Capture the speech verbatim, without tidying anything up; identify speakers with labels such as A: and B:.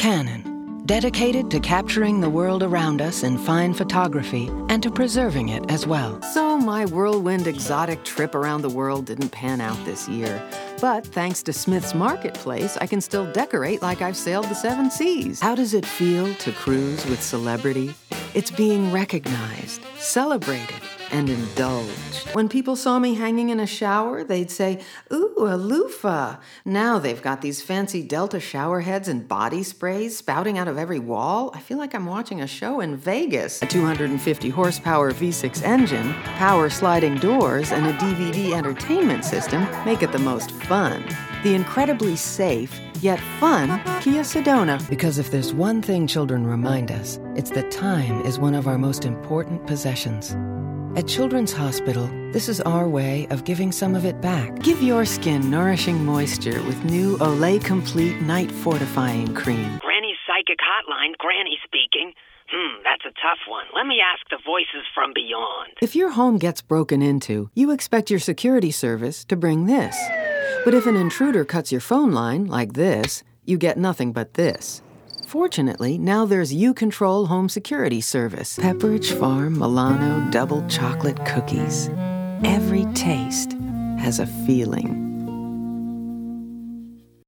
A: Canon, dedicated to capturing the world around us in fine photography and to preserving it as well.
B: So my whirlwind exotic trip around the world didn't pan out this year. But thanks to Smith's Marketplace, I can still decorate like I've sailed the seven seas. How does it feel to cruise with celebrity? It's being recognized, celebrated, and indulged. When people saw me hanging in a shower, they'd say, "Ooh, a loofah." Now they've got these fancy Delta shower heads and body sprays spouting out of every wall. I feel like I'm watching a show in Vegas. A two hundred fifty horsepower V six engine, power sliding doors, and a D V D entertainment system make it the most fun. The incredibly safe, yet fun Kia Sedona.
A: Because if there's one thing children remind us, it's that time is one of our most important possessions. At Children's Hospital, this is our way of giving some of it back.
B: Give your skin nourishing moisture with new Olay Complete Night Fortifying Cream.
C: Granny's Psychic Hotline, Granny speaking. Hmm, that's a tough one. Let me ask the voices from beyond.
B: If your home gets broken into, you expect your security service to bring this. But if an intruder cuts your phone line, like this, you get nothing but this. Fortunately, now there's U-Control Home Security Service. Pepperidge Farm Milano double chocolate cookies. Every taste has a feeling.